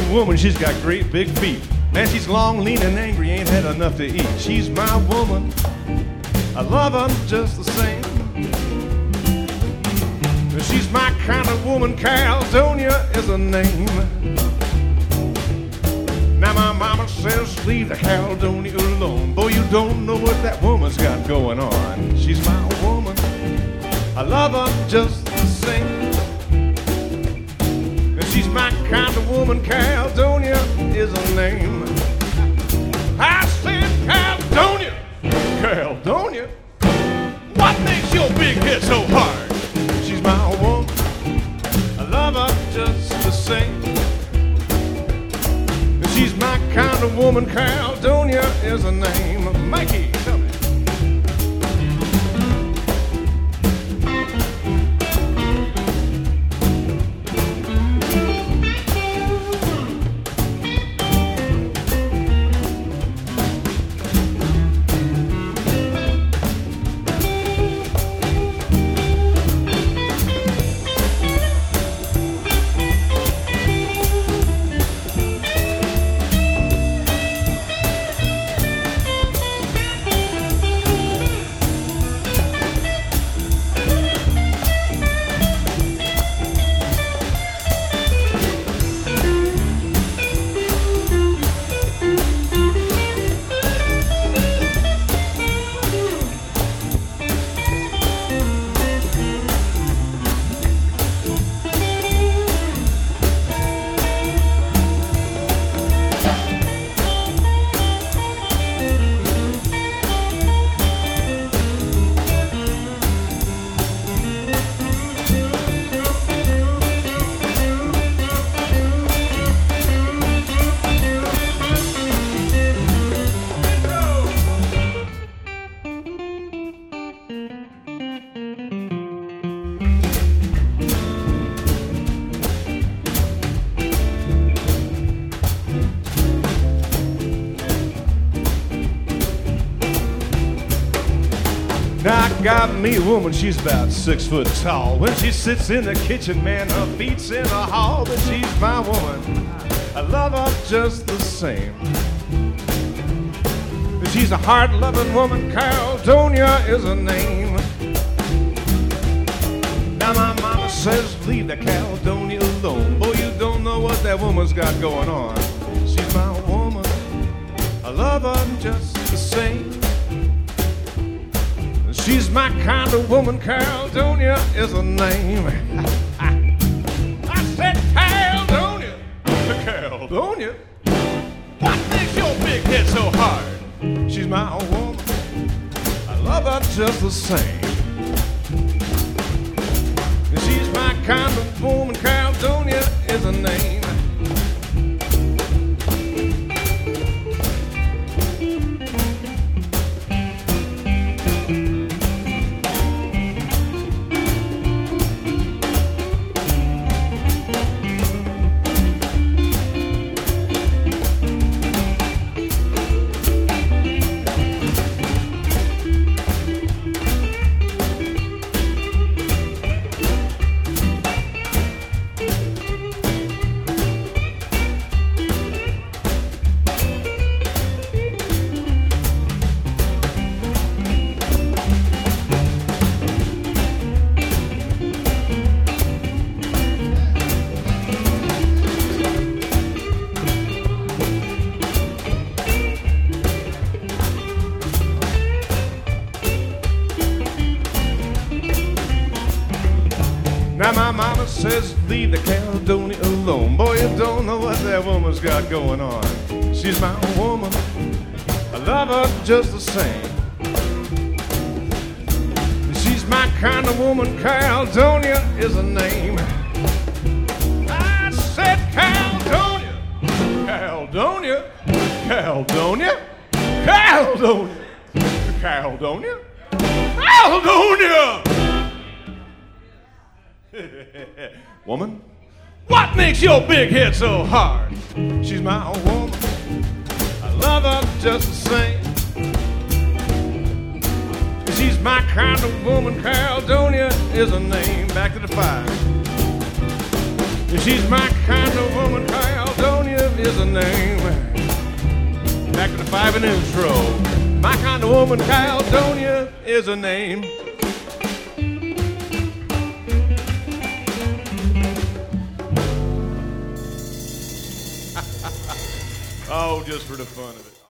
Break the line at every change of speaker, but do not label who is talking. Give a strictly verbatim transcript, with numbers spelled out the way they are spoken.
woman, she's got great big feet. Man, she's long, lean, and angry, ain't had enough to eat. She's my woman, I love her just the same. She's my kind of woman, Caledonia is her name. Now my mama says leave the Caledonia alone. Boy, you don't know what that woman's got going on. She's my woman, I love her just the same. She's my kind of woman, Caledonia is her name. I said Caledonia, Caledonia, what makes your big head so hard? She's my woman, I love her just the same. She's my kind of woman, Caledonia is her name. Mikey, tell me. Now I got me a woman, she's about six foot tall. When she sits in the kitchen, man, her feet's in the hall. But she's my woman, I love her just the same. She's a hard-loving woman, Caledonia is her name. Now my mama says leave the Caledonia alone. Boy, you don't know what that woman's got going on. She's my woman, I love her just the same. She's my kind of woman, Caledonia is her name. I said Caledonia, Caledonia, what makes your big head so hard? She's my woman, I love her just the same. She's my kind of woman, Caledonia is her name. Now my mama says leave the Caledonia alone. Boy, you don't know what that woman's got going on. She's my woman, I love her just the same. She's my kind of woman, Caledonia is her name. I said Caledonia, Caledonia, Caledonia, Caledonia, Caledonia, Caledonia. Woman, what makes your big head so hard? She's my woman, I love her just the same. She's my kind of woman, Caledonia is her name. Back to the fire. She's my kind of woman, Caledonia have an intro. My kind of woman, Caledonia, is a name. Oh, just for the fun of it.